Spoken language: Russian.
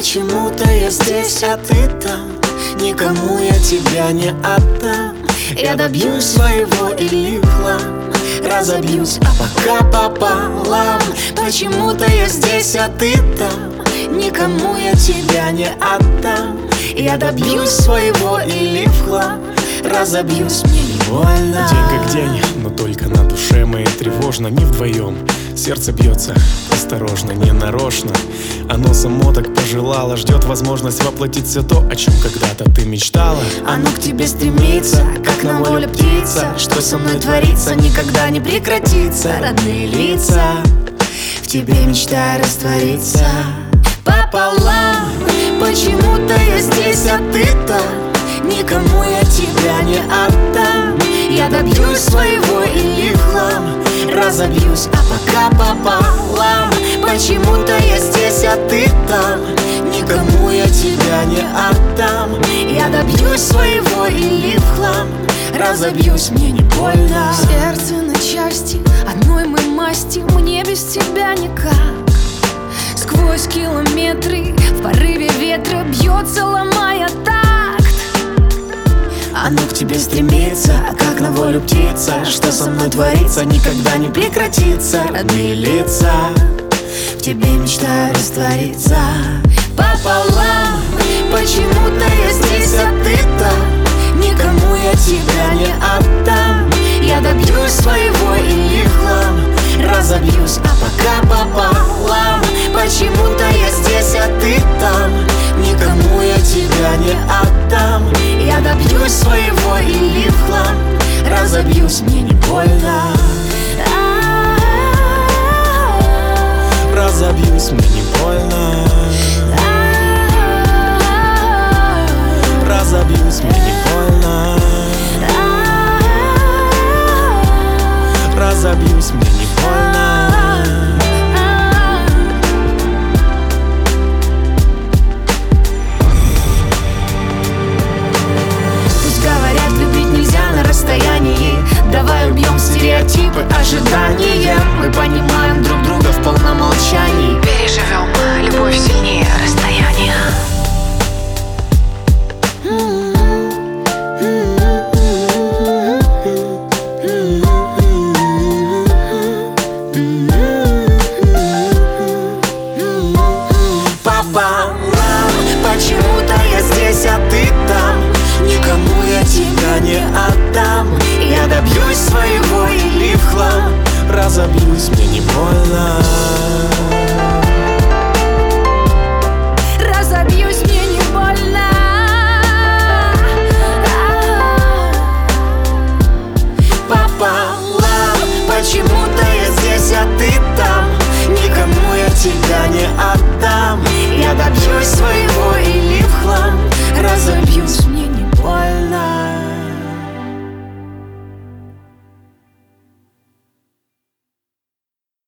Почему-то я здесь, а ты там. Никому я тебя не отдам. Я добьюсь своего или в хлам разобьюсь, а пока пополам. Почему-то я здесь, а ты там. Никому я тебя не отдам. Я добьюсь своего или в хлам разобьюсь, мне не больно. День как день, но только на душе моей тревожно. Не вдвоем, сердце бьется осторожно, не нарочно. Оно само так пожелало, ждет возможность воплотить все то, о чем когда-то ты мечтала. Оно к тебе стремится, как на воле птица. Что со мной творится, никогда не прекратится. Родные лица, в тебе мечтаю раствориться пополам. Почему-то я здесь, а ты там. Никому я тебя не отдам. Я добьюсь своего или в хлам разобьюсь, а пока пополам. Почему-то я здесь, а ты там. Никому я тебя не отдам. Я добьюсь своего или в хлам разобьюсь, мне не больно. Сердце на части, одной мы масти. Мне без тебя никак. Сквозь километры, в порыве ветра бьется, ломая такт. Оно к тебе стремится, как на волю птица. Что со мной творится, никогда не прекратится. Родные лица, в тебе мечтаю раствориться пополам. Почему-то я здесь, а ты там. Никому я тебя не отдам. Я добьюсь своего или в хлам разобьюсь, а пока пополам. Почему-то я здесь, а ты там. Никому я тебя не отдам. Я добьюсь своего или в хлам разобьюсь, мне не больно. Разобьюсь, мне не больно. Разобьюсь, мне не больно. Разобьюсь, мне не больно. Пусть говорят, любить нельзя на расстоянии. Давай убьем стереотипы ожидания. Мы понимаем,